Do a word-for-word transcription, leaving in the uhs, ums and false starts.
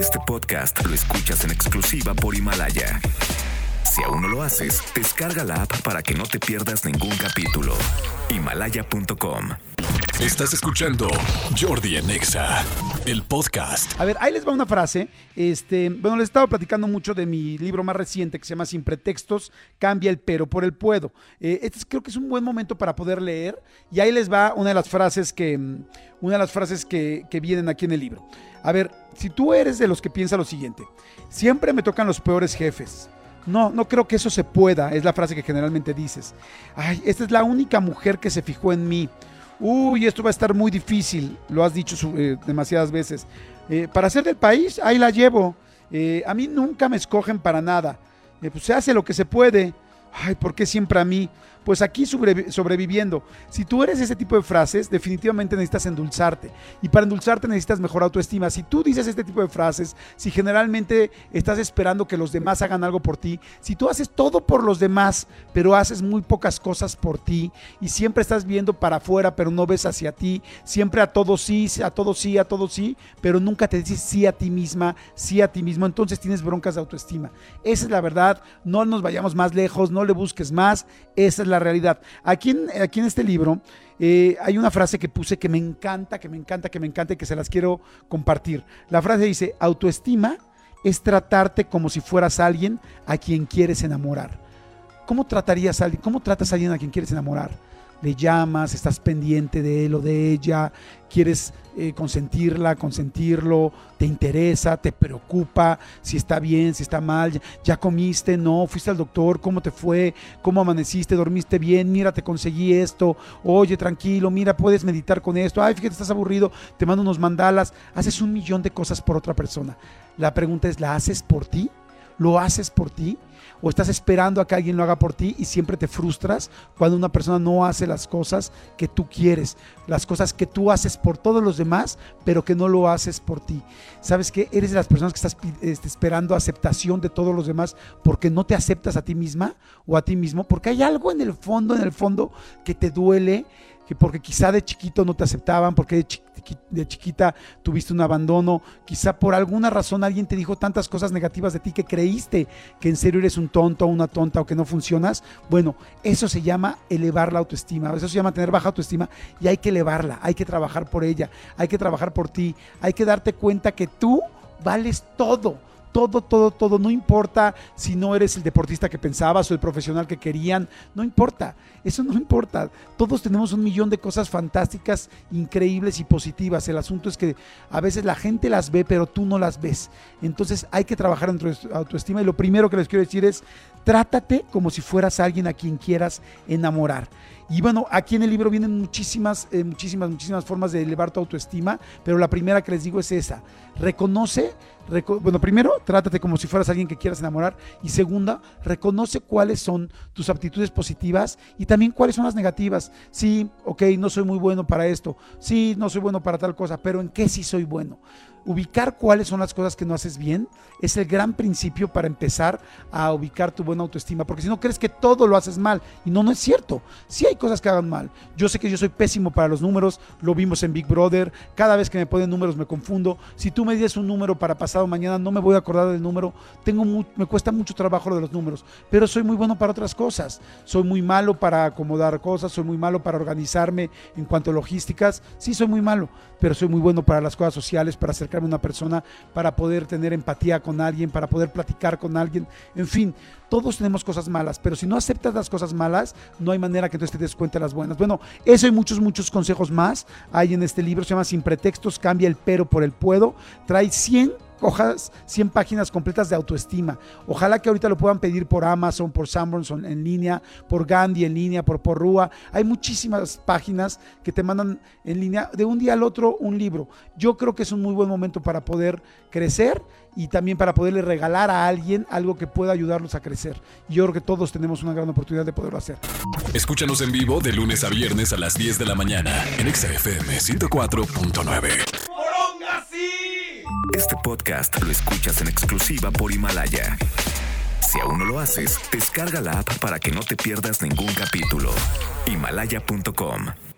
Este podcast lo escuchas en exclusiva por Himalaya. Si aún no lo haces, descarga la app para que no te pierdas ningún capítulo. Himalaya punto com. Estás escuchando Jordi en Exa, el podcast. A ver, ahí les va una frase. Este, bueno, les estaba platicando mucho de mi libro más reciente que se llama Sin pretextos, cambia el pero por el puedo. Eh, este es, creo que es un buen momento para poder leer. Y ahí les va una de las frases que, una de las frases que, que vienen aquí en el libro. A ver, si tú eres de los que piensa lo siguiente: siempre me tocan los peores jefes. No, no creo que eso se pueda, es la frase que generalmente dices. Ay, esta es la única mujer que se fijó en mí. Uy, esto va a estar muy difícil, lo has dicho eh, demasiadas veces. Eh, para ser del país, ahí la llevo. Eh, a mí nunca me escogen para nada. Eh, pues se hace lo que se puede. Ay, ¿por qué siempre a mí? Pues aquí sobrevi- sobreviviendo. Si tú eres ese tipo de frases, definitivamente necesitas endulzarte. Y para endulzarte necesitas mejor autoestima. Si tú dices este tipo de frases, si generalmente estás esperando que los demás hagan algo por ti, si tú haces todo por los demás, pero haces muy pocas cosas por ti, y siempre estás viendo para afuera, pero no ves hacia ti, siempre a todo sí, a todo sí, a todo sí, pero nunca te dices sí a ti misma, sí a ti mismo, entonces tienes broncas de autoestima. Esa es la verdad. No nos vayamos más lejos, no le busques más. Esa es la la realidad. Aquí en, aquí en este libro eh, hay una frase que puse que me encanta, que me encanta, que me encanta y que se las quiero compartir. La frase dice: autoestima es tratarte como si fueras alguien a quien quieres enamorar. ¿Cómo tratarías a alguien? ¿Cómo tratas a alguien a quien quieres enamorar? Le llamas, estás pendiente de él o de ella, quieres eh, consentirla, consentirlo, te interesa, te preocupa si está bien, si está mal, ya, ya comiste, no, fuiste al doctor, ¿cómo te fue? ¿Cómo amaneciste? ¿Dormiste bien? Mira, te conseguí esto, oye, tranquilo, mira, puedes meditar con esto, ay, fíjate, estás aburrido, te mando unos mandalas. Haces un millón de cosas por otra persona. La pregunta es, ¿la haces por ti? ¿Lo haces por ti? ¿O estás esperando a que alguien lo haga por ti y siempre te frustras cuando una persona no hace las cosas que tú quieres, las cosas que tú haces por todos los demás, pero que no lo haces por ti? ¿Sabes qué? Eres de las personas que estás este, esperando aceptación de todos los demás porque no te aceptas a ti misma o a ti mismo, porque hay algo en el fondo, en el fondo que te duele, que porque quizá de chiquito no te aceptaban, porque de, chiqui, de chiquita tuviste un abandono, quizá por alguna razón alguien te dijo tantas cosas negativas de ti que creíste que en serio eres un tonto o una tonta o que no funcionas. Bueno, eso se llama elevar la autoestima, eso se llama tener baja autoestima, y hay que elevarla, hay que trabajar por ella, hay que trabajar por ti, hay que darte cuenta que tú vales todo. Todo, todo, todo, no importa si no eres el deportista que pensabas o el profesional que querían, no importa, eso no importa. Todos tenemos un millón de cosas fantásticas, increíbles y positivas. El asunto es que a veces la gente las ve, pero tú no las ves. Entonces hay que trabajar en tu autoestima, y lo primero que les quiero decir es: trátate como si fueras alguien a quien quieras enamorar. Y bueno, aquí en el libro vienen muchísimas, eh, muchísimas, muchísimas formas de elevar tu autoestima, pero la primera que les digo es esa: reconoce, reco- bueno, primero, trátate como si fueras alguien que quieras enamorar, y segunda, reconoce cuáles son tus aptitudes positivas y también cuáles son las negativas. Sí, ok, no soy muy bueno para esto, sí, no soy bueno para tal cosa, pero ¿en qué sí soy bueno? Ubicar cuáles son las cosas que no haces bien es el gran principio para empezar a ubicar tu buena autoestima, porque si no, crees que todo lo haces mal, y no, no es cierto. Sí hay cosas que hagan mal. Yo sé que yo soy pésimo para los números, lo vimos en Big Brother, cada vez que me ponen números me confundo. Si tú me dices un número para pasado mañana, no me voy a acordar del número. Tengo mu- me cuesta mucho trabajo lo de los números, pero soy muy bueno para otras cosas. Soy muy malo para acomodar cosas, soy muy malo para organizarme en cuanto a logísticas. Sí, soy muy malo, pero soy muy bueno para las cosas sociales, para acercarme a una persona, para poder tener empatía con alguien, para poder platicar con alguien. En fin, todos tenemos cosas malas, pero si no aceptas las cosas malas, no hay manera que entonces te des cuenta de las buenas. Bueno, eso y muchos, muchos consejos más hay en este libro. Se llama Sin pretextos, cambia el pero por el puedo. Trae cien hojas, cien páginas completas de autoestima. Ojalá que ahorita lo puedan pedir por Amazon, por Sanborns en línea, por Gandhi en línea, por Porrúa. Hay muchísimas páginas que te mandan en línea de un día al otro un libro. Yo creo que es un muy buen momento para poder crecer y también para poderle regalar a alguien algo que pueda ayudarlos a crecer. Y yo creo que todos tenemos una gran oportunidad de poderlo hacer. Escúchanos en vivo de lunes a viernes a las diez de la mañana en Exa F M ciento cuatro punto nueve. Este podcast lo escuchas en exclusiva por Himalaya. Si aún no lo haces, descarga la app para que no te pierdas ningún capítulo. Himalaya punto com.